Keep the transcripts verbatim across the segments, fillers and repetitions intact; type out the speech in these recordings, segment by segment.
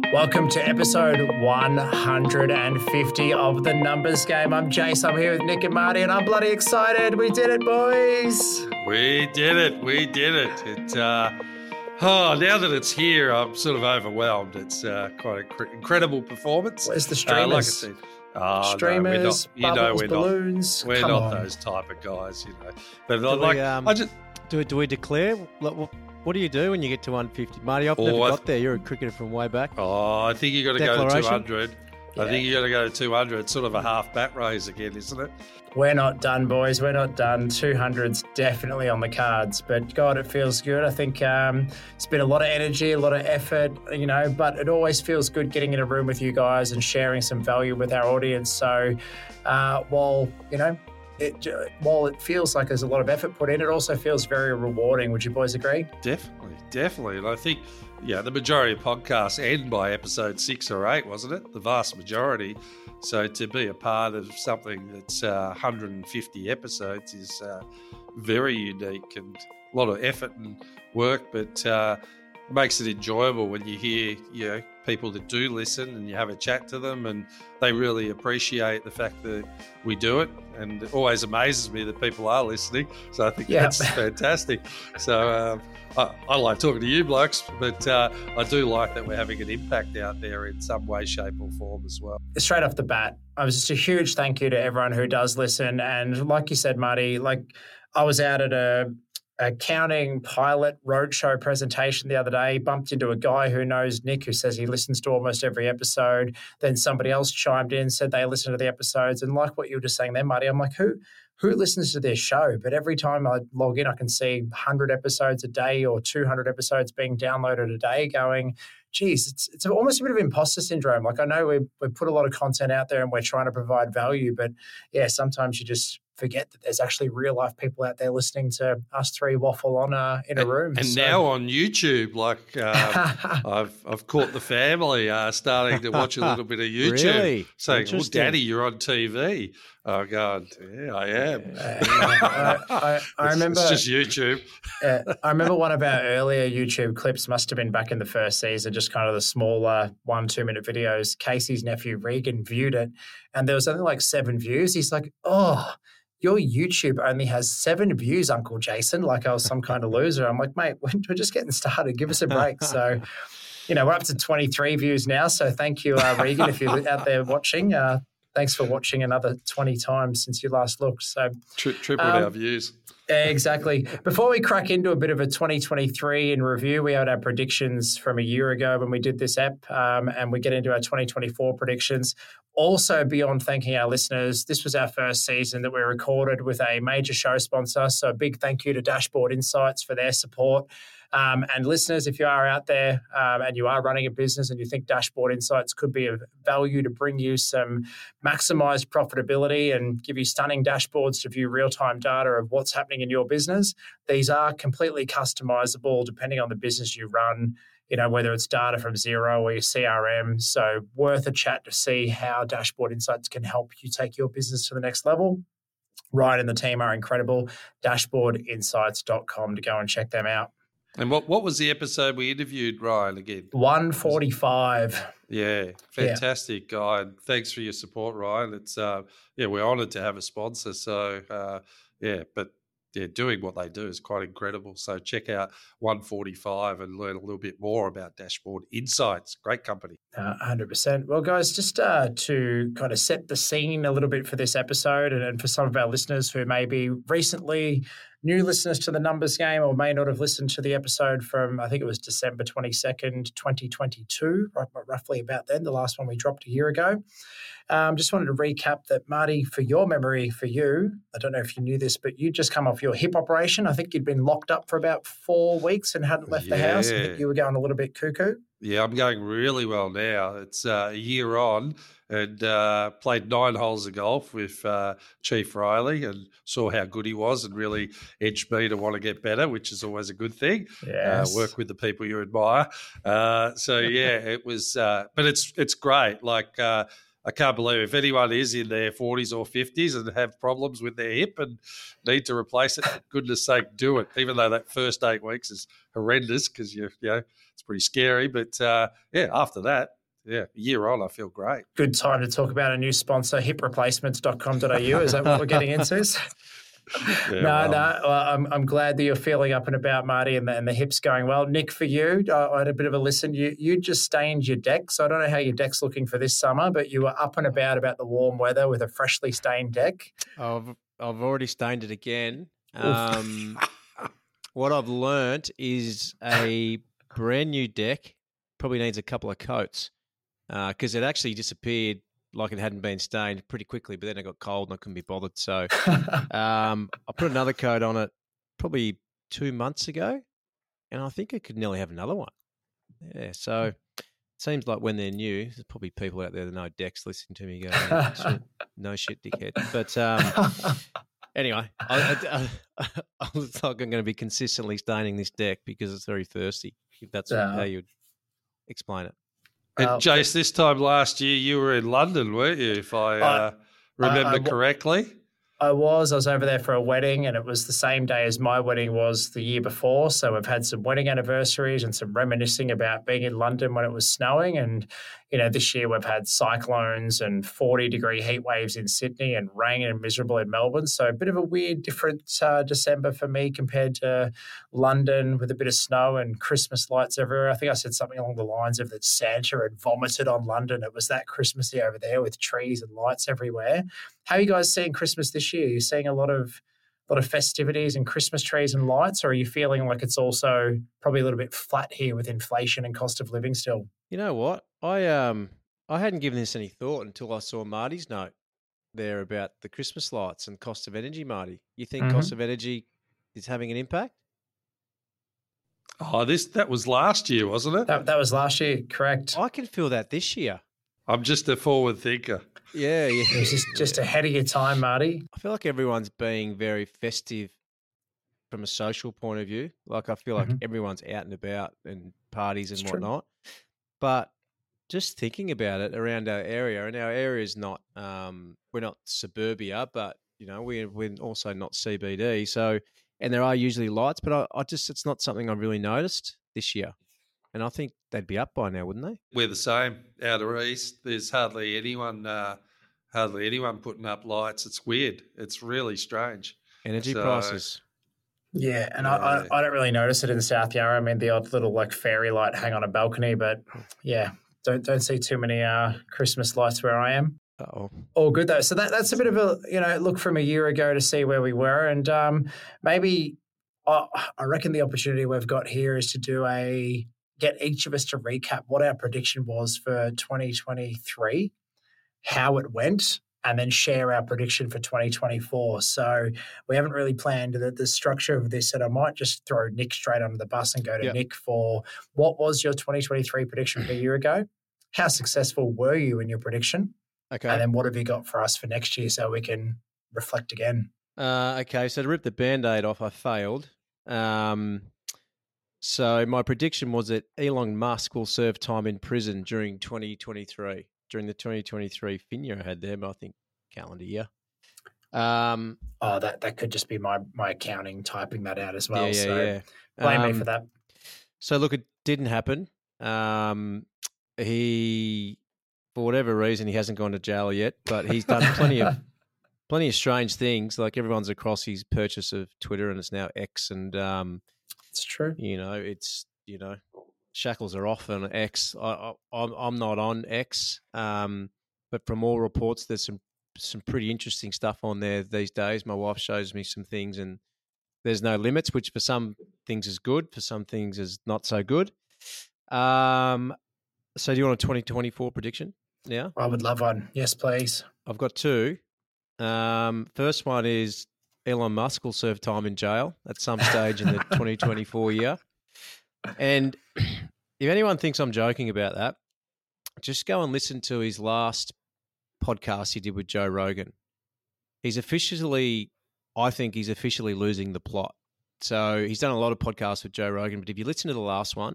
Welcome to episode one hundred fifty of The Numbers Game. I'm Jace, I'm here with Nick and Marty, and I'm bloody excited. We did it, boys. We did it. We did it. It. Uh, oh, now that it's here, I'm sort of overwhelmed. It's uh, quite an incredible performance. Where's the streamers? Uh, like I said, oh, streamers, no, we're not, you bubbles, know, we're balloons. Not, we're Come not on. those type of guys, you know. But Do like, we, um, I just. Do, do we declare? Like, what, what do you do when you get to one fifty? Marty, I've never Oh, I got th- there. You're a cricketer from way back. Oh, I think you got to go to Declaration? two hundred. Yeah. I think you got to go to two hundred. It's sort of a half bat raise again, isn't it? We're not done, boys. We're not done. two hundred's definitely on the cards. But, God, it feels good. I think um, it's been a lot of energy, a lot of effort, you know, but it always feels good getting in a room with you guys and sharing some value with our audience. So uh, while, you know, It, while it feels like there's a lot of effort put in, it also feels very rewarding. Would you boys agree? Definitely, definitely. And I think, yeah, the majority of podcasts end by episode six or eight, wasn't it? The vast majority. So to be a part of something that's uh, one hundred fifty episodes is uh, very unique and a lot of effort and work, but uh, makes it enjoyable when you hear, you know, people that do listen and you have a chat to them and they really appreciate the fact that we do it, and it always amazes me that people are listening, so I think Yep. that's fantastic. So um, I, I like talking to you blokes, but uh, I do like that we're having an impact out there in some way, shape or form as well. Straight off the bat, I was just a huge thank you to everyone who does listen. And like you said, Marty, like I was out at a accounting pilot roadshow presentation the other day, bumped into a guy who knows Nick, who says he listens to almost every episode. Then somebody else chimed in, said they listen to the episodes. And like what you were just saying there, Marty, I'm like, who who listens to their show? But every time I log in, I can see one hundred episodes a day or two hundred episodes being downloaded a day going, geez, it's it's almost a bit of imposter syndrome. Like I know we we put a lot of content out there and we're trying to provide value, but yeah, sometimes you just forget that there's actually real life people out there listening to us three waffle on uh, in a and, room. And so. now on YouTube, like um, I've I've caught the family uh, starting to watch a little bit of YouTube, Really? saying, "Well, Interesting. Daddy, you're on T V." Oh God, yeah, I am. Uh, I, I, I It's- remember. it's just YouTube. uh, I remember one of our earlier YouTube clips must have been back in the first season, just kind of the smaller one, two minute videos. Casey's nephew Regan viewed it, and there was only like seven views. He's like, "Oh, your YouTube only has seven views, Uncle Jason." Like I was some kind of loser. I'm like, mate, we're just getting started. Give us a break. So, you know, we're up to twenty-three views now. So thank you, uh, Regan, if you're out there watching. Uh, thanks for watching another twenty times since you last looked. So. Tri- tripled Um, our views. Exactly. Before we crack into a bit of a twenty twenty-three in review, we had our predictions from a year ago when we did this app, um, and we get into our twenty twenty-four predictions. Also, beyond thanking our listeners, this was our first season that we recorded with a major show sponsor. So a big thank you to Dashboard Insights for their support. Um, and listeners, if you are out there um, and you are running a business and you think Dashboard Insights could be of value to bring you some maximized profitability and give you stunning dashboards to view real-time data of what's happening in your business, these are completely customizable depending on the business you run, you know, whether it's data from Xero or your C R M. So worth a chat to see how Dashboard Insights can help you take your business to the next level. Ryan and the team are incredible. dashboard insights dot com to go and check them out. And what, what was the episode we interviewed Ryan again? one forty-five. Yeah, fantastic guy. And thanks for your support, Ryan. It's uh, yeah, we're honoured to have a sponsor. So uh, yeah, but yeah, doing what they do is quite incredible. So check out one forty-five and learn a little bit more about Dashboard Insights. Great company. Uh, one hundred percent. Well, guys, just uh, to kind of set the scene a little bit for this episode and, and for some of our listeners who may be recently new listeners to the Numbers Game or may not have listened to the episode from, I think it was December twenty-second, twenty twenty-two, right, roughly about then, the last one we dropped a year ago. Um, just wanted to recap that, Marty, for your memory, for you, I don't know if you knew this, but you'd just come off your hip operation. I think you'd been locked up for about four weeks and hadn't left the house. I Yeah. think you were going a little bit cuckoo. Yeah, I'm going really well now. It's uh, a year on and uh, played nine holes of golf with uh, Chief Riley and saw how good he was and really edged me to want to get better, which is always a good thing. Yes. Uh, work with the people you admire. Uh, so, yeah, it was uh, – but it's it's great. Like uh, I can't believe if anyone is in their forties or fifties and have problems with their hip and need to replace it, for goodness sake, do it, even though that first eight weeks is horrendous because, you, you know, it's pretty scary. But, uh, yeah, after that, yeah, a year on, I feel great. Good time to talk about a new sponsor, hip replacements dot com dot a u. Is that what we're getting into? Yeah, no, well. no. Well, I'm I'm glad that you're feeling up and about, Marty, and the, and the hip's going well. Nick, for you, I, I had a bit of a listen. You you just stained your deck, so I don't know how your deck's looking for this summer, but you were up and about about the warm weather with a freshly stained deck. I've I've already stained it again. Um, what I've learnt is a brand new deck probably needs a couple of coats because uh, it actually disappeared like it hadn't been stained pretty quickly, but then it got cold and I couldn't be bothered. So um, I put another coat on it probably two months ago, and I think I could nearly have another one. Yeah, so it seems like when they're new, there's probably people out there that know decks listening to me going, shit, no shit, dickhead. But um, anyway, I, I, I, I was like I'm going to be consistently staining this deck because it's very thirsty, if that's Yeah. how you'd explain it. And Well, Jace, this time last year you were in London, weren't you? If I uh, remember I- I- correctly. I was. I was over there for a wedding, and it was the same day as my wedding was the year before. So we've had some wedding anniversaries and some reminiscing about being in London when it was snowing. And, you know, this year we've had cyclones and forty degree heat waves in Sydney and rain and miserable in Melbourne. So a bit of a weird, different uh, December for me compared to London with a bit of snow and Christmas lights everywhere. I think I said something along the lines of that Santa had vomited on London. It was that Christmassy over there with trees and lights everywhere. How are you guys seeing Christmas this year? Are you seeing a lot of lot of festivities and Christmas trees and lights, or are you feeling like it's also probably a little bit flat here with inflation and cost of living still? You know what? I um I hadn't given this any thought until I saw Marty's note there about the Christmas lights and cost of energy, Marty. You think Mhm. cost of energy is having an impact? Oh, this that was last year, wasn't it? That, that was last year, correct? I can feel that this year. I'm just a forward thinker. Yeah, yeah. It was just, just ahead of your time, Marty. I feel like everyone's being very festive from a social point of view. Like I feel like Mhm. everyone's out and about and parties and It's true. whatnot. But just thinking about it around our area, and our area is not, um, we're not suburbia, but you know, we're we're also not C B D. So, and there are usually lights, but I, I just it's not something I've really noticed this year. And I think they'd be up by now, wouldn't they? We're the same out of east. There's hardly anyone, uh, hardly anyone putting up lights. It's weird. It's really strange. Energy So- prices. Yeah, and I, I, Yeah. I don't really notice it in South Yarra. I mean, the odd little like fairy light hang on a balcony, but yeah, don't don't see too many uh, Christmas lights where I am. Oh, All good though. So that that's a bit of a you know look from a year ago to see where we were, and um, maybe I, I reckon the opportunity we've got here is to do a get each of us to recap what our prediction was for twenty twenty-three, how it went, and then share our prediction for twenty twenty-four. So we haven't really planned the, the structure of this, and I might just throw Nick straight under the bus and go to Yep. Nick for what was your twenty twenty-three prediction from a year ago? How successful were you in your prediction? okay. And then what have you got for us for next year so we can reflect again? Uh, okay, so to rip the Band-Aid off, I failed. Um, so my prediction was that Elon Musk will serve time in prison during twenty twenty-three, during the twenty twenty-three fin year I had there, but I think calendar year. Um, Oh, that, that could just be my, my accounting typing that out as well. yeah, yeah, so yeah. blame me Um, for that. So look, it didn't happen. Um, he, for whatever reason, he hasn't gone to jail yet, but he's done plenty of plenty of strange things. Like everyone's across his purchase of Twitter, and it's now X, and um, It's true. you know, it's you know, shackles are off on X. I, I, I'm I'm not on X, um, but from all reports, there's some some pretty interesting stuff on there these days. My wife shows me some things, and there's no limits, which for some things is good, for some things is not so good. Um, so do you want a twenty twenty-four prediction now? I would love one. Yes, please. I've got two. Um, first one is Elon Musk will serve time in jail at some stage in the twenty twenty-four year. And if anyone thinks I'm joking about that, just go and listen to his last podcast he did with Joe Rogan. He's officially, I think he's officially losing the plot. So he's done a lot of podcasts with Joe Rogan, but if you listen to the last one,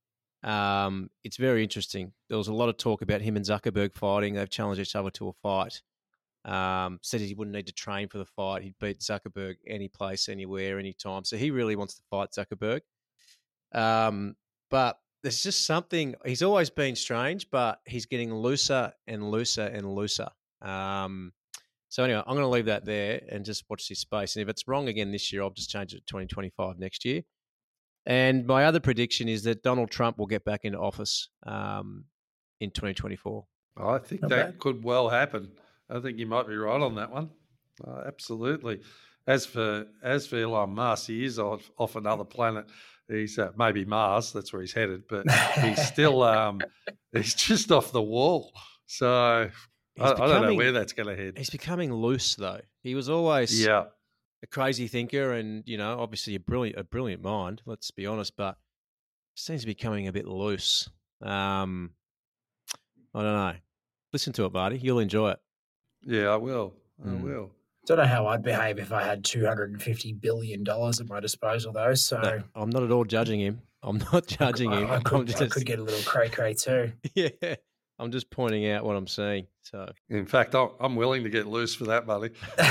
um, it's very interesting. There was a lot of talk about him and Zuckerberg fighting. They've challenged each other to a fight. Um, said he wouldn't need to train for the fight. He'd beat Zuckerberg any place, anywhere, anytime. So he really wants to fight Zuckerberg. Um, but there's just something. He's always been strange, but he's getting looser and looser and looser. Um, so anyway, I'm going to leave that there and just watch this space. And if it's wrong again this year, I'll just change it to twenty twenty-five next year. And my other prediction is that Donald Trump will get back into office um, in twenty twenty-four. I think Not that bad. could well happen. I think you might be right on that one. Uh, absolutely. As for as for Elon Musk, he is off, off another planet. He's uh, maybe Mars. That's where he's headed, but he's still um, he's just off the wall. So I, I don't know where that's going to head. He's becoming loose, though. He was always Yeah. a crazy thinker, and you know, obviously a brilliant a brilliant mind. Let's be honest, but seems to be becoming a bit loose. Um, I don't know. Listen to it, Marty. You'll enjoy it. Yeah, I will. I Mm. will. Don't know how I'd behave if I had two hundred fifty billion dollars at my disposal, though. So No, I'm not at all judging him. I'm not judging I, him. I, could, I'm just, I could get a little cray cray too. yeah, I'm just pointing out what I'm seeing. So, In fact, I'm I'm willing to get loose for that, buddy.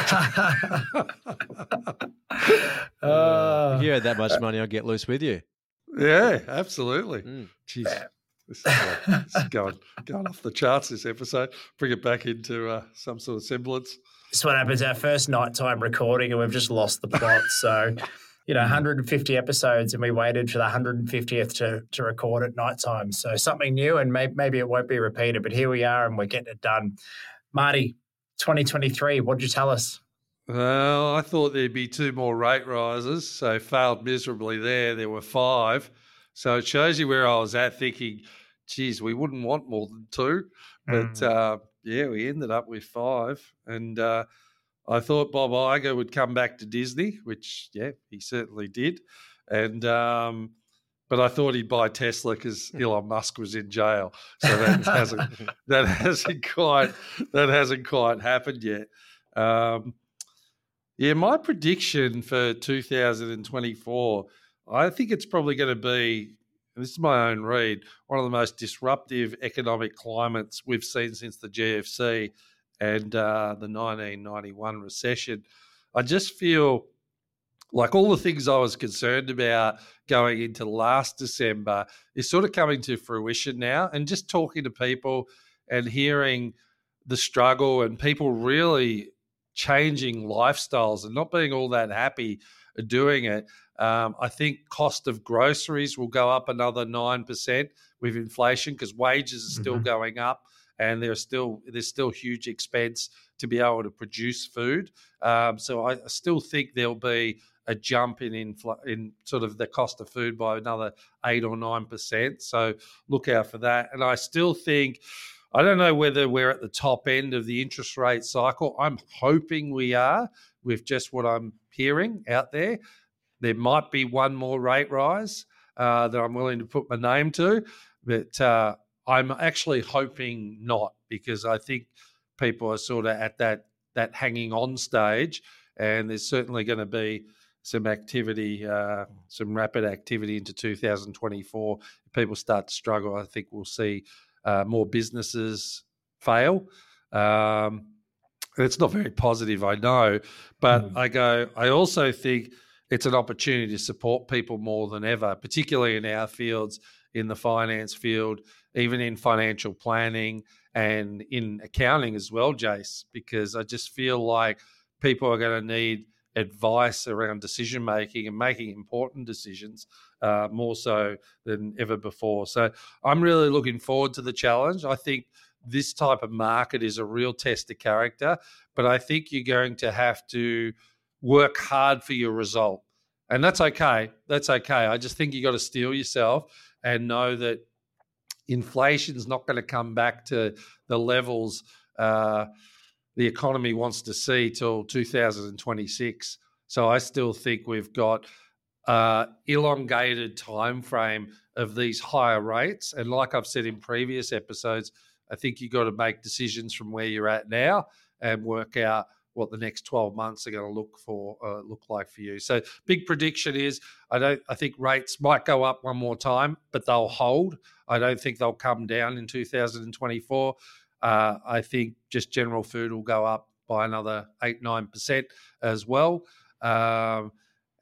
Uh, if you had that much money, I'd get loose with you. Yeah, absolutely. Mm. Jeez, this is, uh, this is going going off the charts. This episode, bring it back into uh, some sort of semblance. This is what happens our first nighttime recording, and we've just lost the plot. So, you know, one hundred fifty episodes, and we waited for the one hundred fiftieth to to record at nighttime. So something new, and may, maybe it won't be repeated. But here we are, and we're getting it done. Marty, twenty twenty-three. What'd you tell us? Well, I thought there'd be two more rate rises, so failed miserably there. There were five. So it shows you where I was at thinking, geez, we wouldn't want more than two. But, Mm. uh, yeah, we ended up with five. And uh, I thought Bob Iger would come back to Disney, which, yeah, he certainly did. And um, but I thought he'd buy Tesla because Elon Musk was in jail. So that hasn't that hasn't quite that hasn't quite happened yet. Um, Yeah, my prediction for two thousand twenty-four, I think it's probably going to be, and this is my own read, one of the most disruptive economic climates we've seen since the G F C and uh, the nineteen ninety-one recession. I just feel like all the things I was concerned about going into last December is sort of coming to fruition now. And just talking to people and hearing the struggle and people really changing lifestyles and not being all that happy doing it. Um, I think cost of groceries will go up another nine percent with inflation because wages are still Mhm. going up and there's still there's still huge expense to be able to produce food. Um, so I still think there'll be a jump in infl- in sort of the cost of food by another eight or nine percent. So look out for that. And I still think, I don't know whether we're at the top end of the interest rate cycle. I'm hoping we are with just what I'm hearing out there. There might be one more rate rise uh, that I'm willing to put my name to, but uh, I'm actually hoping not because I think people are sort of at that that hanging on stage, and there's certainly going to be some activity, uh, some rapid activity into two thousand twenty-four. If people start to struggle, I think we'll see Uh, more businesses fail. Um, it's not very positive, I know, but Mm. I go, I also think it's an opportunity to support people more than ever, particularly in our fields, in the finance field, even in financial planning and in accounting as well, Jace, because I just feel like people are going to need advice around decision making and making important decisions uh, more so than ever before. So I'm really looking forward to the challenge. I think this type of market is a real test of character, but I think you're going to have to work hard for your result. And that's okay. That's okay. I just think you got to steel yourself and know that inflation's not going to come back to the levels uh, the economy wants to see till two thousand twenty-six. So I still think we've got uh, elongated time frame of these higher rates. And like I've said in previous episodes, I think you've got to make decisions from where you're at now and work out what the next twelve months are going to look for uh, look like for you. So big prediction is I don't I think rates might go up one more time, but they'll hold. I don't think they'll come down in two thousand twenty-four. Uh, I think just general food will go up by another eight, nine percent as well. Um,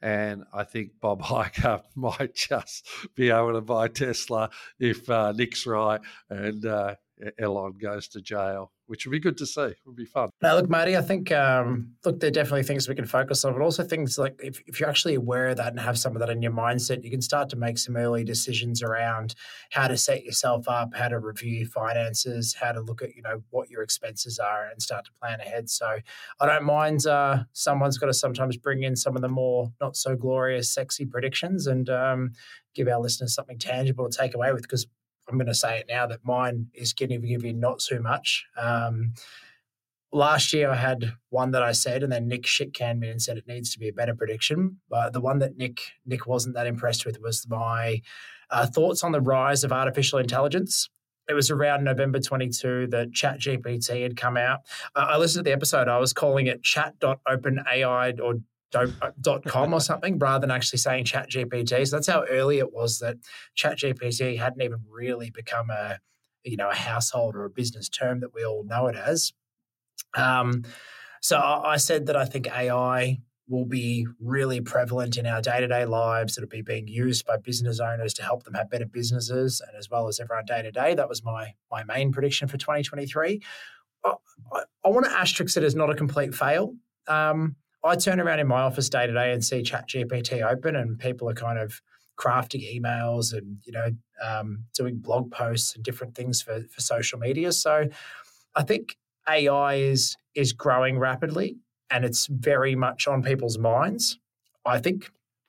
And I think Bob Iger might just be able to buy Tesla if uh, Nick's right and uh, Elon goes to jail, which would be good to see. It would be fun. Now, look, Marty, I think, um, look, there are definitely things we can focus on, but also things like if, if you're actually aware of that and have some of that in your mindset, you can start to make some early decisions around how to set yourself up, how to review finances, how to look at, you know, what your expenses are and start to plan ahead. So I don't mind uh, someone's got to sometimes bring in some of the more not so glorious, sexy predictions and um, give our listeners something tangible to take away with, because I'm going to say it now that mine is going to give you not too much. Um, last year I had one that I said, and then Nick shit canned me and said it needs to be a better prediction. But the one that Nick Nick wasn't that impressed with was my uh, thoughts on the rise of artificial intelligence. It was around November twenty-second that ChatGPT had come out. Uh, I listened to the episode. I was calling it chat dot open A I or dot com or something rather than actually saying ChatGPT. So that's how early it was that ChatGPT hadn't even really become a, you know, a household or a business term that we all know it as. Um, so I said that I think A I will be really prevalent in our day-to-day lives. It'll be being used by business owners to help them have better businesses and as well as everyone day-to-day. That was my my main prediction for twenty twenty-three. I, I, I want to asterisk it as not a complete fail. Um, I turn around in my office day to day and see ChatGPT open, and people are kind of crafting emails and, you know, um, doing blog posts and different things for, for social media. So I think A I is is growing rapidly and it's very much on people's minds. I think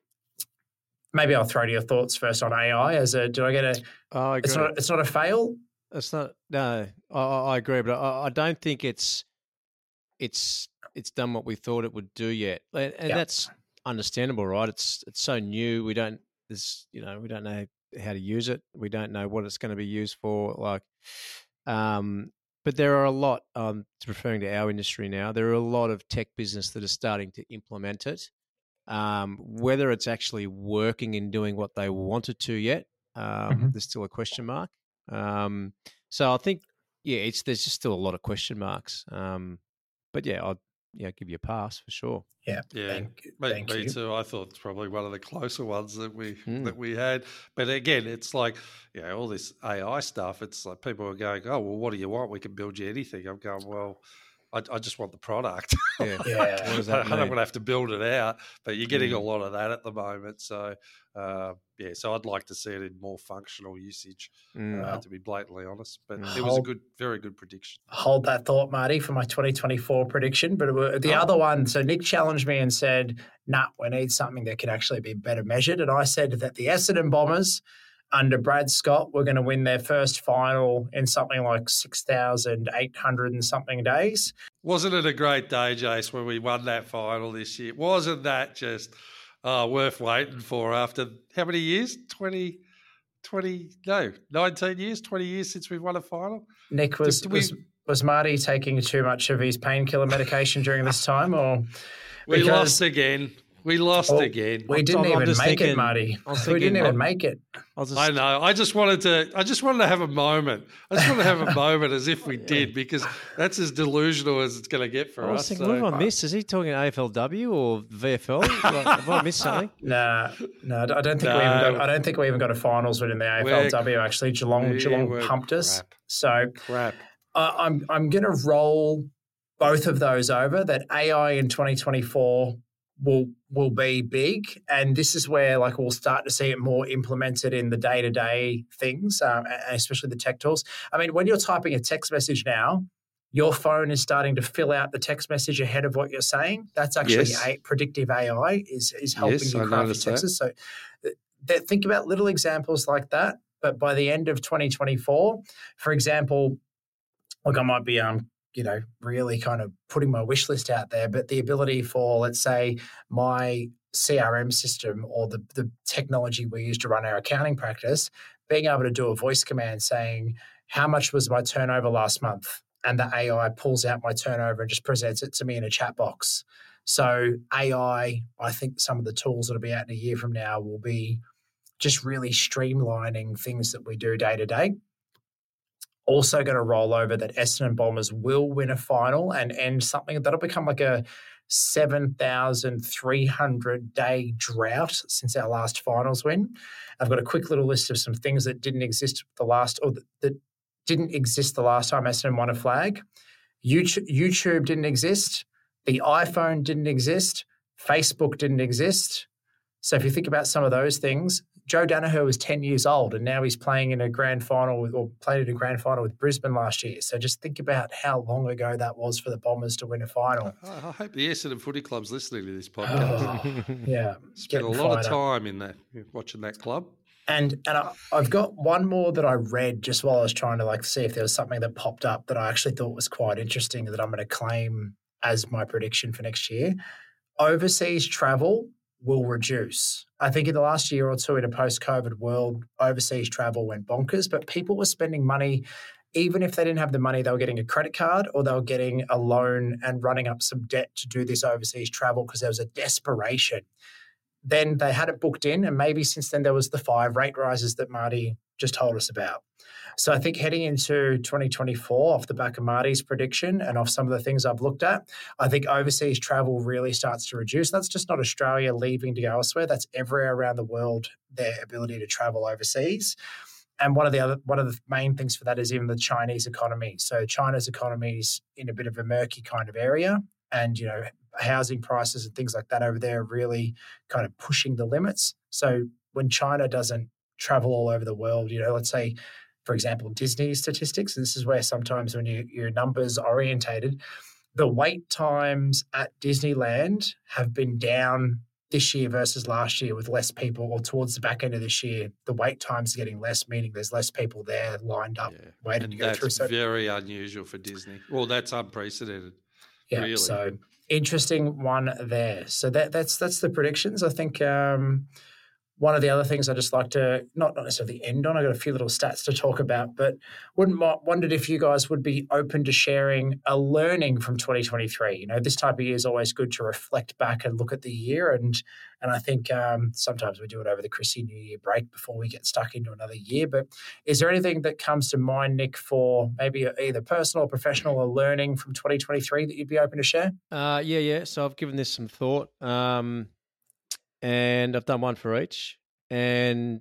maybe I'll throw to your thoughts first on A I. As a, do I get a? Oh, I agree. It's not. It's not a fail. It's not. No, I, I agree, but I, I don't think it's it's. it's done what we thought it would do yet. And, and yep. that's understandable, right? It's it's so new. We don't there's you know, we don't know how to use it. We don't know what it's going to be used for. Like um but there are a lot, um referring to our industry now, there are a lot of tech business that are starting to implement it. Um, whether it's actually working and doing what they wanted to yet, um, mm-hmm. there's still a question mark. Um, so I think, yeah, it's there's just still a lot of question marks. Um, but yeah, I'd yeah give you a pass for sure. Yeah, yeah, thank, me, thank me you. too. I thought it's probably one of the closer ones that we mm. that we had. But again, it's like, you know, all this A I stuff. It's like people are going, oh well, what do you want? We can build you anything. I'm going, well, I, I just want the product. Yeah. yeah. What does that I mean? don't want to have to build it out, but you're getting mm. a lot of that at the moment. So, uh, yeah, so I'd like to see it in more functional usage, mm. uh, to be blatantly honest. But mm. it was a good, very good prediction. Hold that thought, Marty, for my twenty twenty-four prediction. But the oh. other one, so Nick challenged me and said, nah, we need something that can actually be better measured. And I said that the Essendon Bombers under Brad Scott were going to win their first final in something like six thousand eight hundred and something days. Wasn't it a great day, Jace, when we won that final this year? Wasn't that just uh, worth waiting for after how many years? twenty, twenty, no, nineteen years, twenty years since we've won a final? Nick, was, Did we, was, was Marty taking too much of his painkiller medication during this time? Or We because, lost again. We lost well, again. We didn't I'm, even I'm make thinking, it, Marty. Thinking, we didn't even I'm, make it. Just, I know. I just wanted to. I just wanted to have a moment. I just wanted to have a moment as if we did, because that's as delusional as it's going to get for us. I was thinking, so. what have I missed? Is he talking A F L W or V F L? Like, have I missed something? Nah, no, I don't think no. we even got. I don't think we even got a finals win in the A F L W. Actually, Geelong, Geelong pumped crap. us. So crap. Uh, I'm I'm going to roll both of those over. That A I in twenty twenty-four will will be big, and this is where like we'll start to see it more implemented in the day-to-day things, um, especially the tech tools. I mean, when you're typing a text message now, your phone is starting to fill out the text message ahead of what you're saying. That's actually yes. a, predictive A I is is helping yes, you craft your texts. So th- think about little examples like that. But by the end of twenty twenty-four, for example, look, I might be um. you know, really kind of putting my wish list out there, but the ability for, let's say, my C R M system or the, the technology we use to run our accounting practice, being able to do a voice command saying, how much was my turnover last month? And the A I pulls out my turnover and just presents it to me in a chat box. So A I, I think some of the tools that'll be out in a year from now will be just really streamlining things that we do day to day. Also going to roll over that Essendon Bombers will win a final and end something that'll become like a seven thousand three hundred day drought since our last finals win. I've got a quick little list of some things that didn't exist the last, or that didn't exist the last time Essendon won a flag. YouTube, YouTube didn't exist. The iPhone didn't exist. Facebook didn't exist. So if you think about some of those things, Joe Daniher was ten years old and now he's playing in a grand final with, or played in a grand final with Brisbane last year. So just think about how long ago that was for the Bombers to win a final. I, I hope the Essendon Footy Club's listening to this podcast. Oh, yeah. Spent a lot of time in that, watching that club. And and I, I've got one more that I read just while I was trying to like see if there was something that popped up that I actually thought was quite interesting that I'm going to claim as my prediction for next year. Overseas travel will reduce. I think in the last year or two in a post-COVID world, overseas travel went bonkers, but people were spending money. Even if they didn't have the money, they were getting a credit card or they were getting a loan and running up some debt to do this overseas travel because there was a desperation. Then they had it booked in, and maybe since then there was the five rate rises that Marty just told us about. So I think heading into twenty twenty-four, off the back of Marty's prediction and off some of the things I've looked at, I think overseas travel really starts to reduce. That's just not Australia leaving to go elsewhere. That's everywhere around the world, their ability to travel overseas. And one of the other, one of the main things for that is even the Chinese economy. So China's economy is in a bit of a murky kind of area, and you know, housing prices and things like that over there are really kind of pushing the limits. So when China doesn't travel all over the world, you know, let's say, for example, Disney statistics, this is where sometimes when you, you're numbers orientated, the wait times at Disneyland have been down this year versus last year with less people, or towards the back end of this year, the wait times are getting less, meaning there's less people there lined up yeah. waiting and to go that's through. So very unusual for Disney. Well, that's unprecedented. Yeah, really. So interesting one there. So that that's that's the predictions. I think um, one of the other things I just like to not, not necessarily end on, I got a few little stats to talk about, but wouldn't wondered if you guys would be open to sharing a learning from twenty twenty-three. You know, this type of year is always good to reflect back and look at the year, and and I think um, sometimes we do it over the Chrissy New Year break before we get stuck into another year. But is there anything that comes to mind, Nick, for maybe either personal or professional or learning from twenty twenty-three that you'd be open to share? Uh, yeah, yeah. So I've given this some thought. Um, And I've done one for each. And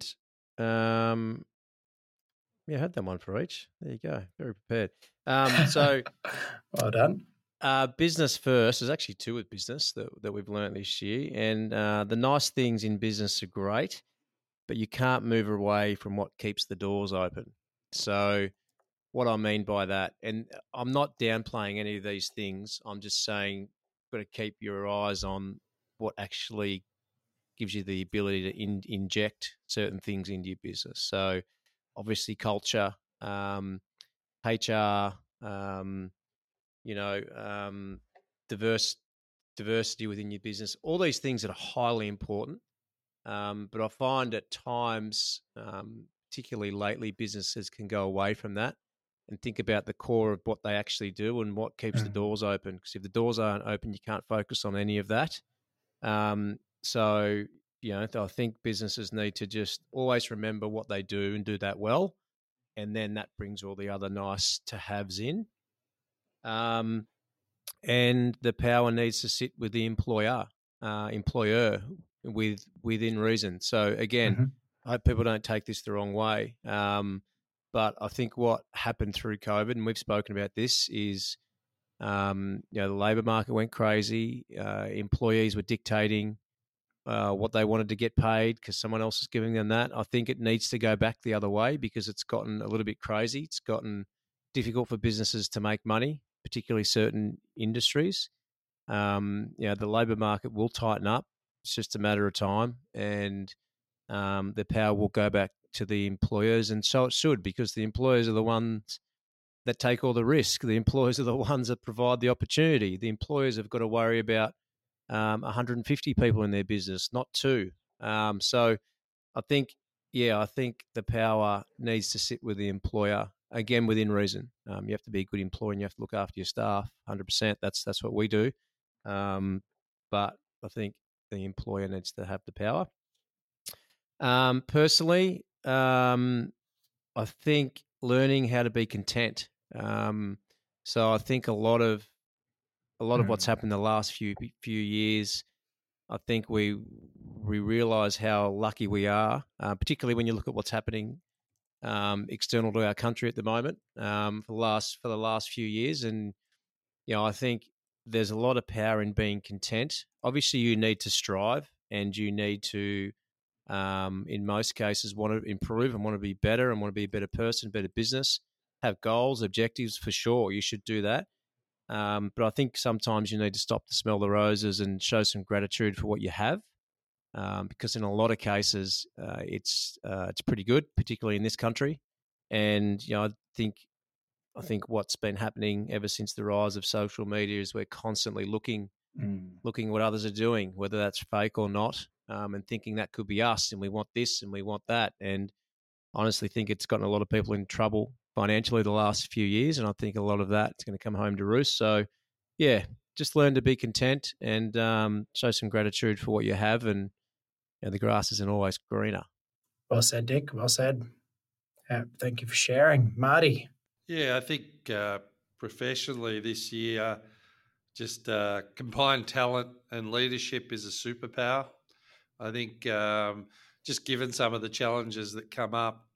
um, yeah, I had done one for each. There you go. Very prepared. Um, so well done. Uh, business first. There's actually two with business that, that we've learned this year. And uh, the nice things in business are great, but you can't move away from what keeps the doors open. So what I mean by that, and I'm not downplaying any of these things. I'm just saying you've got to keep your eyes on what actually gives you the ability to in, inject certain things into your business. So obviously culture, um, H R, um, you know, um, diverse diversity within your business, all these things that are highly important. Um, but I find at times, um, particularly lately, businesses can go away from that and think about the core of what they actually do and what keeps mm. the doors open. Because if the doors aren't open, you can't focus on any of that. Um, so, you know, I think businesses need to just always remember what they do and do that well. And then that brings all the other nice to haves in. Um, and the power needs to sit with the employer, uh, employer with within reason. So again, mm-hmm. I hope people don't take this the wrong way. Um, but I think what happened through COVID, and we've spoken about this, is um, you know, the labour market went crazy. Uh, employees were dictating uh, what they wanted to get paid because someone else is giving them that. I think it needs to go back the other way because it's gotten a little bit crazy. It's gotten difficult for businesses to make money, particularly certain industries. Um, you know, the labour market will tighten up. It's just a matter of time, and um, the power will go back to the employers, and so it should, because the employers are the ones that take all the risk. The employers are the ones that provide the opportunity. The employers have got to worry about um, one hundred fifty people in their business, not two. Um, so I think, yeah, I think the power needs to sit with the employer, again, within reason. Um, you have to be a good employer and you have to look after your staff, one hundred percent. That's that's what we do. Um, but I think the employer needs to have the power. Um, personally, um, I think learning how to be content. Um, so I think a lot of a lot of Mm. what's happened the last few few years, I think we we realise how lucky we are, uh, particularly when you look at what's happening um, external to our country at the moment um, for the last for the last few years, and you know I think there's a lot of power in being content. Obviously, you need to strive, and you need to, um, in most cases, want to improve and want to be better and want to be a better person, better business, have goals, objectives for sure. You should do that. Um, but I think sometimes you need to stop to smell the roses and show some gratitude for what you have, um, because in a lot of cases uh, it's uh, it's pretty good, particularly in this country. And you know, I think I think what's been happening ever since the rise of social media is we're constantly looking Mm. looking what others are doing, whether that's fake or not, um, and thinking that could be us, and we want this and we want that. And honestly think it's gotten a lot of people in trouble financially the last few years, and I think a lot of that is going to come home to roost. So, yeah, just learn to be content and um, show some gratitude for what you have, and you know, the grass isn't always greener. Well said, Dick. Well said. Uh, thank you for sharing. Marty? Yeah, I think uh, professionally this year, just uh, combined talent and leadership is a superpower. I think um, just given some of the challenges that come up,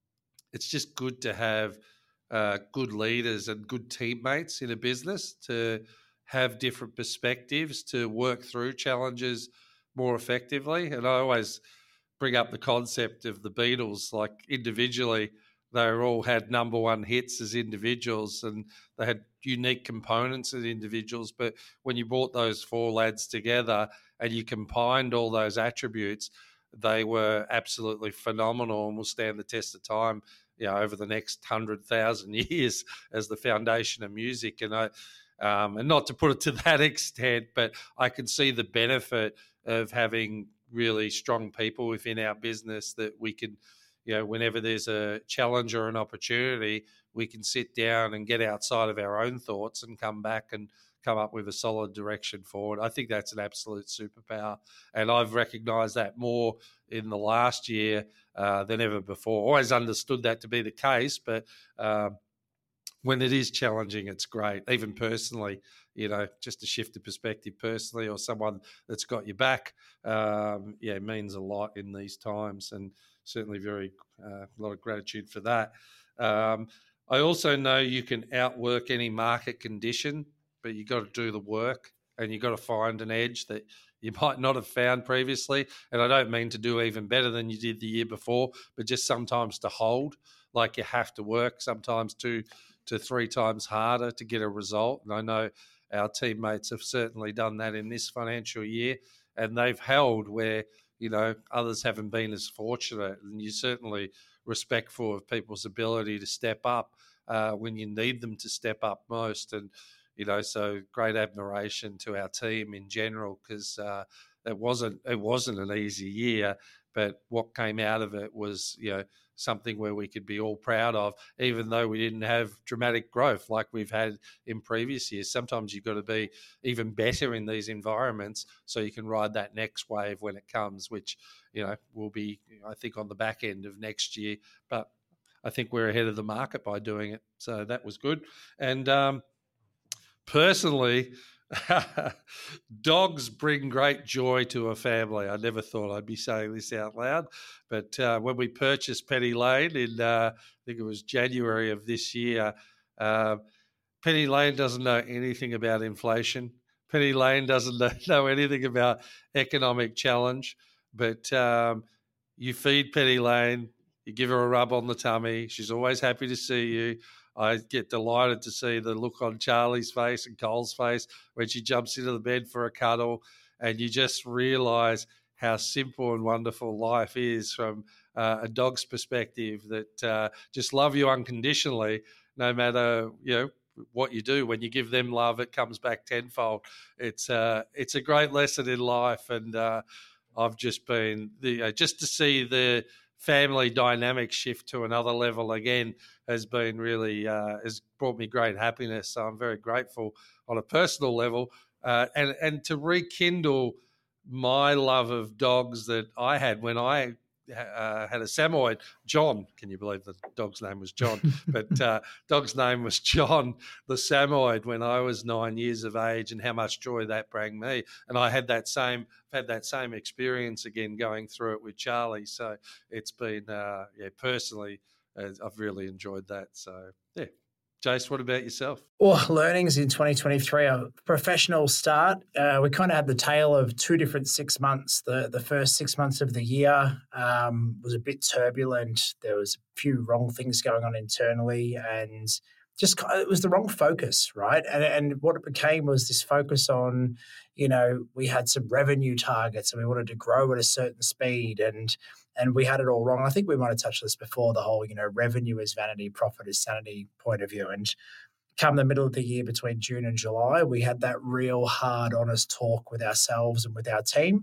it's just good to have uh, good leaders and good teammates in a business to have different perspectives, to work through challenges more effectively. And I always bring up the concept of the Beatles, like individually, they all had number one hits as individuals and they had unique components as individuals. But when you brought those four lads together and you combined all those attributes, they were absolutely phenomenal and will stand the test of time, you know, over the next hundred thousand years as the foundation of music. And I, um, and not to put it to that extent, but I can see the benefit of having really strong people within our business that we can, you know, whenever there's a challenge or an opportunity, we can sit down and get outside of our own thoughts and come back and come up with a solid direction forward. I think that's an absolute superpower. And I've recognised that more in the last year uh, than ever before. Always understood that to be the case, but um, when it is challenging, it's great. Even personally, you know, just to shift the perspective personally or someone that's got your back, um, yeah, means a lot in these times, and certainly very uh, a lot of gratitude for that. Um, I also know you can outwork any market condition, but you got to do the work and you got to find an edge that you might not have found previously. And I don't mean to do even better than you did the year before, but just sometimes to hold, like you have to work sometimes two to three times harder to get a result. And I know our teammates have certainly done that in this financial year, and they've held where, you know, others haven't been as fortunate. And you're certainly respectful of people's ability to step up uh, when you need them to step up most. And, you know, so great admiration to our team in general, because uh, it wasn't it wasn't an easy year, but what came out of it was, you know, something where we could be all proud of, even though we didn't have dramatic growth like we've had in previous years. Sometimes you've got to be even better in these environments so you can ride that next wave when it comes, which, you know, will be, I think, on the back end of next year. But I think we're ahead of the market by doing it. So that was good. And um, personally, dogs bring great joy to a family. I never thought I'd be saying this out loud, but uh, when we purchased Penny Lane in, uh, I think it was January of this year, uh, Penny Lane doesn't know anything about inflation. Penny Lane doesn't know, know anything about economic challenge, but um, you feed Penny Lane, you give her a rub on the tummy. She's always happy to see you. I get delighted to see the look on Charlie's face and Cole's face when she jumps into the bed for a cuddle, and you just realise how simple and wonderful life is from uh, a dog's perspective, that uh, just love you unconditionally, no matter, you know, what you do. When you give them love, it comes back tenfold. It's uh, it's a great lesson in life, and uh, I've just been the uh, just to see the family dynamic shift to another level again has been really uh, has brought me great happiness. So I'm very grateful on a personal level, uh, and and to rekindle my love of dogs that I had when I uh, had a Samoyed, John. Can you believe the dog's name was John? But uh, dog's name was John, the Samoyed, when I was nine years of age, and how much joy that brought me. And I had that same had that same experience again going through it with Charlie. So it's been, uh, yeah, personally, uh, I've really enjoyed that. So yeah. Jace, what about yourself? Well, learnings in twenty twenty-three, a professional start. Uh, we kind of had the tale of two different six months. The the first six months of the year um, was a bit turbulent. There was a few wrong things going on internally, and just it was the wrong focus, right? And and what it became was this focus on, you know, we had some revenue targets and we wanted to grow at a certain speed, and and we had it all wrong. I think we might have touched this before, the whole, you know, revenue is vanity, profit is sanity point of view. And come the middle of the year between June and July, we had that real hard, honest talk with ourselves and with our team.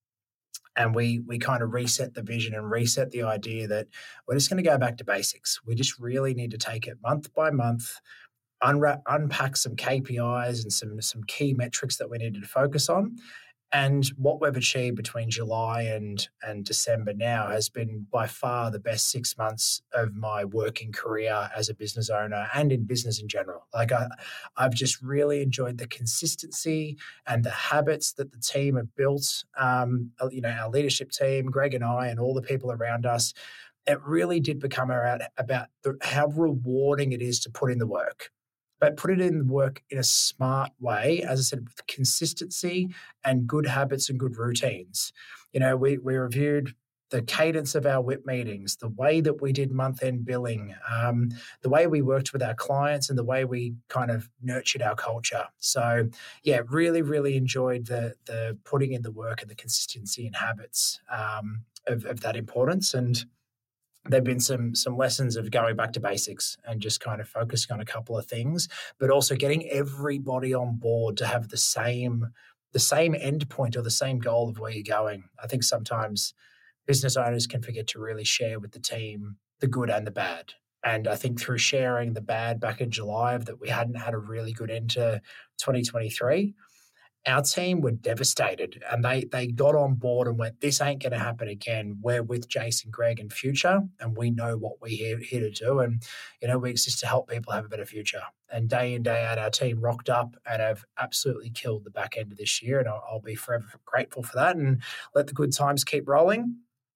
And we we kind of reset the vision and reset the idea that we're just going to go back to basics. We just really need to take it month by month, unwrap, unpack some K P Is and some, some key metrics that we needed to focus on. And what we've achieved between July and, and December now has been by far the best six months of my working career as a business owner and in business in general. Like I, I've just really enjoyed the consistency and the habits that the team have built. Um, you know, our leadership team, Greg and I, and all the people around us. It really did become about, about the, how rewarding it is to put in the work. But put it in work in a smart way, as I said, with consistency and good habits and good routines. You know, we we reviewed the cadence of our W I P meetings, the way that we did month-end billing, um, the way we worked with our clients, and the way we kind of nurtured our culture. So, yeah, really, really enjoyed the the putting in the work and the consistency and habits um, of, of that importance. And there've been some some lessons of going back to basics and just kind of focusing on a couple of things, but also getting everybody on board to have the same the same end point or the same goal of where you're going. I think sometimes business owners can forget to really share with the team the good and the bad. And I think through sharing the bad back in July of that we hadn't had a really good end to twenty twenty-three, our team were devastated, and they they got on board and went, this ain't going to happen again. We're with Jason, Greg in future, and we know what we're here, here to do. And, you know, we exist to help people have a better future. And day in, day out, our team rocked up and have absolutely killed the back end of this year. And I'll, I'll be forever grateful for that and let the good times keep rolling.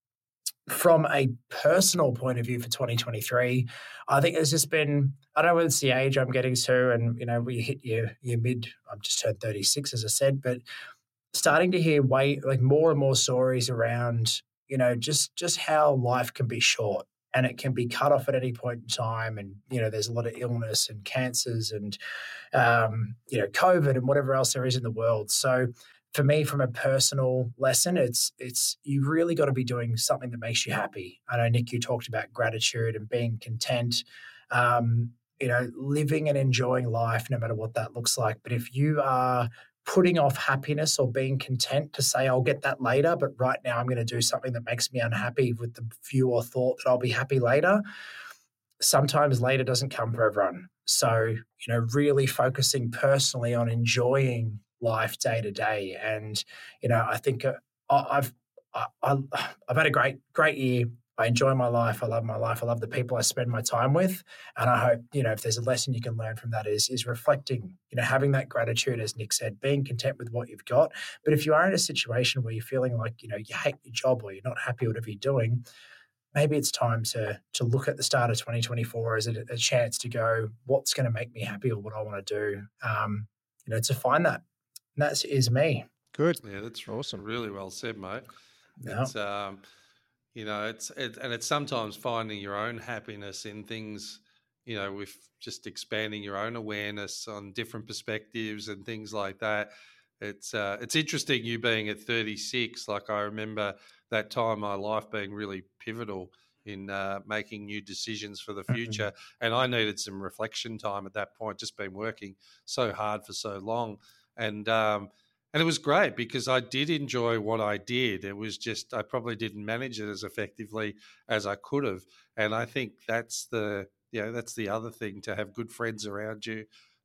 From a personal point of view for twenty twenty-three, I think it's just been, I don't know whether it's the age I'm getting to, and, you know, we hit your, your mid, I've just turned thirty-six, as I said, but starting to hear way, like more and more stories around, you know, just, just how life can be short and it can be cut off at any point in time. And, you know, there's a lot of illness and cancers and, um, you know, COVID and whatever else there is in the world. So, for me, from a personal lesson, it's it's you really got to be doing something that makes you happy. I know, Nick, you talked about gratitude and being content, um, you know, living and enjoying life, no matter what that looks like. But if you are putting off happiness or being content to say, I'll get that later, but right now I'm going to do something that makes me unhappy with the view or thought that I'll be happy later, sometimes later doesn't come for everyone. So, you know, really focusing personally on enjoying life day to day. And, you know, I think uh, I've, I, I've had a great, great year. I enjoy my life. I love my life. I love the people I spend my time with. And I hope, you know, if there's a lesson you can learn from that is, is reflecting, you know, having that gratitude, as Nick said, being content with what you've got. But if you are in a situation where you're feeling like, you know, you hate your job or you're not happy with whatever you're doing, maybe it's time to to look at the start of twenty twenty-four as a, a chance to go, what's going to make me happy or what I want to do, um, you know, to find that. And that is me. Good. Yeah, that's awesome. Really well said, mate. Yeah. It's, um, you know, it's it, and it's sometimes finding your own happiness in things, you know, with just expanding your own awareness on different perspectives and things like that. It's uh, it's interesting you being at thirty-six. Like I remember that time in my life being really pivotal in uh, making new decisions for the future. Mm-hmm. And I needed some reflection time at that point, just been working so hard for so long. And um, and it was great because I did enjoy what I did. It was just I probably didn't manage it as effectively as I could have. And I think that's the you know that's the other thing, to have good friends around you,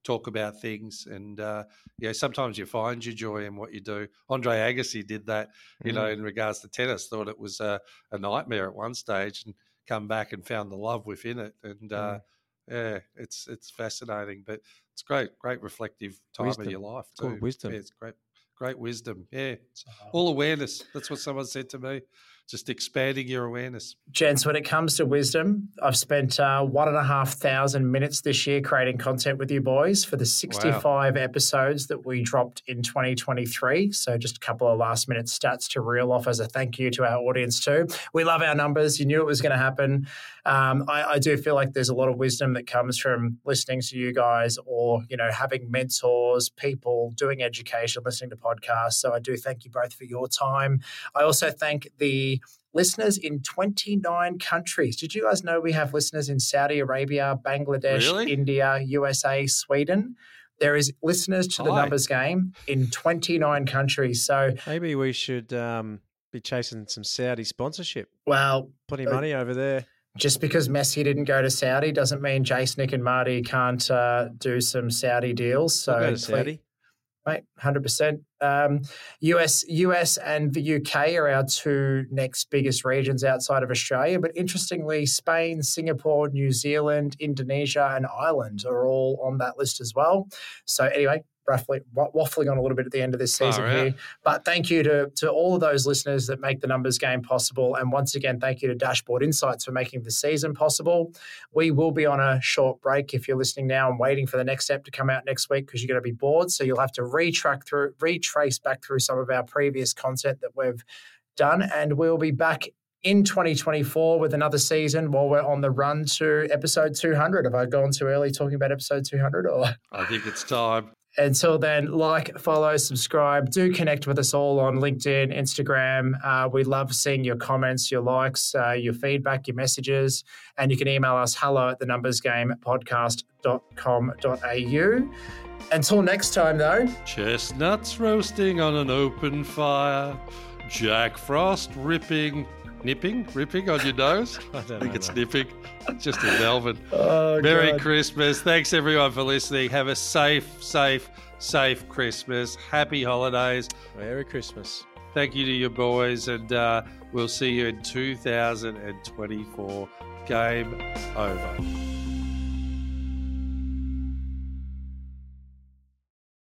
talk about things. And, uh, you know, sometimes you find your joy in what you do. Andre Agassi did that, you mm. know, in regards to tennis, thought it was a, a nightmare at one stage and come back and found the love within it. And, uh, mm. yeah, it's it's fascinating. But it's great, great reflective time wisdom. of your life too. Good wisdom. Yeah, it's great. Great wisdom, yeah. All awareness. That's what someone said to me. Just expanding your awareness. Gents, when it comes to wisdom, I've spent uh, one and a half thousand minutes this year creating content with you boys for the sixty-five wow. episodes that we dropped in twenty twenty-three. So just a couple of last minute stats to reel off as a thank you to our audience too. We love our numbers. You knew it was going to happen. Um, I, I do feel like there's a lot of wisdom that comes from listening to you guys or, you know, having mentors, people, doing education, listening to podcasts. So I do thank you both for your time. I also thank the listeners in twenty-nine countries. Did you guys know we have listeners in Saudi Arabia, Bangladesh, really? India, U S A, Sweden? There is listeners to the Hi. Numbers Game in twenty-nine countries. So maybe we should um, be chasing some Saudi sponsorship. Well, plenty of money uh, over there. Just because Messi didn't go to Saudi doesn't mean Jace, Nick and Marty can't uh, do some Saudi deals. So we'll go to Saudi. Mate, one hundred percent. Um, U S, U S and the U K are our two next biggest regions outside of Australia. But interestingly, Spain, Singapore, New Zealand, Indonesia and Ireland are all on that list as well. So anyway, roughly waffling on a little bit at the end of this season oh, yeah. here. But thank you to, to all of those listeners that make the Numbers Game possible. And once again, thank you to Dashboard Insights for making the season possible. We will be on a short break if you're listening now and waiting for the next step to come out next week because you're going to be bored. So you'll have to retrack through, retrace back through some of our previous content that we've done. And we'll be back in twenty twenty-four with another season while we're on the run to episode two hundred. Have I gone too early talking about episode two hundred? Or I think it's time. Until then, like, follow, subscribe. Do connect with us all on LinkedIn, Instagram. Uh, we love seeing your comments, your likes, uh, your feedback, your messages. And you can email us hello at the numbers game podcast dot com dot a u. Until next time, though. Chestnuts roasting on an open fire. Jack Frost ripping... Nipping? Ripping on your nose? I, don't I think know, it's mate. nipping. Just in Melbourne. Oh, Merry God. Christmas. Thanks, everyone, for listening. Have a safe, safe, safe Christmas. Happy holidays. Merry Christmas. Thank you to your boys, and uh, we'll see you in two thousand twenty-four. Game over.